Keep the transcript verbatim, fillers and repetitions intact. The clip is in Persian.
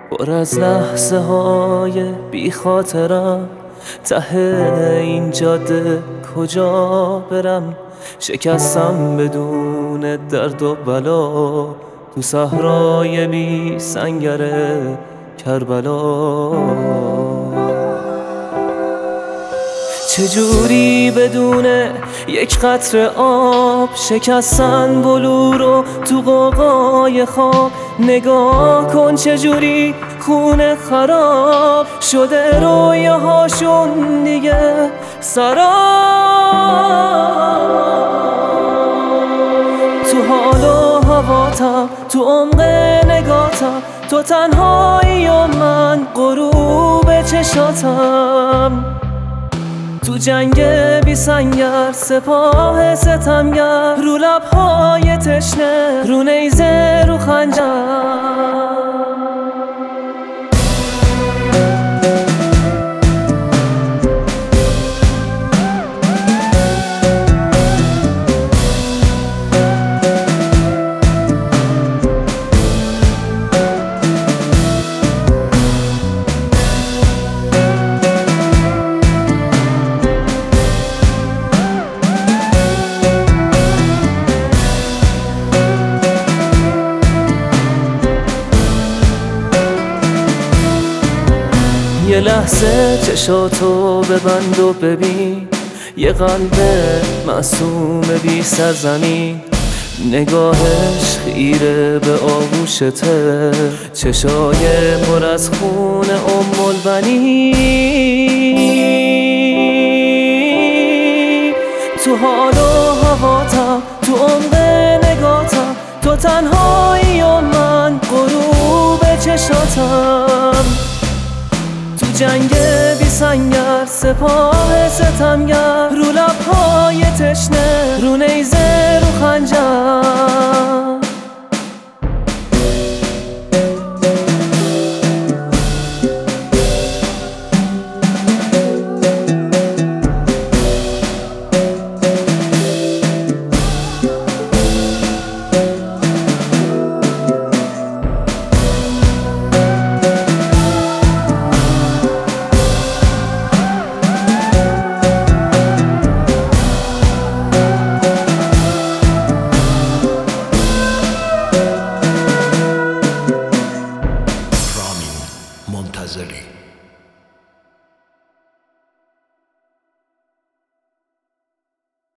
پر از لحظه های بی خاطرم، ته این جاده کجا برم؟ شکستم بدون درد و بلا تو صحرای بی سنگر کربلا. چجوری بدون یک قطره آب شکستن بلورو تو قوقای خواب؟ نگاه کن چجوری خونه خراب شده، رویاهاشون دیگه سراب. تو حال و هواتم، تو عمق نگاتم، تو تنهایی و من غروب چشاتم. تو جنگ بی سنگر سپاه ستمگر، رو لبهای تشنه، رو نیزه، رو خنجر. یه لحظه چشاتو ببند و ببین، یه قلب معصوم بی سرزمین. نگاهش خیره به آغوشته، چشای پر از خون ام البنین. تو حال و هواتم، تو عمق نگاتم، تو تنهایی و من غروب چشاتم. تو جنگ بی سنگر سپاه ستمگر، رو لبهای تشنه، رو نیزه، رو خنجر. منتظری